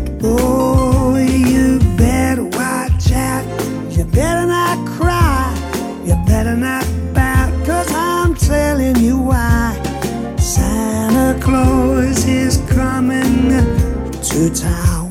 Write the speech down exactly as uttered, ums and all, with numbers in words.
Oh, you better watch out. You better not cry. You better not pout, 'cause I'm telling you why. Santa Claus is coming to town.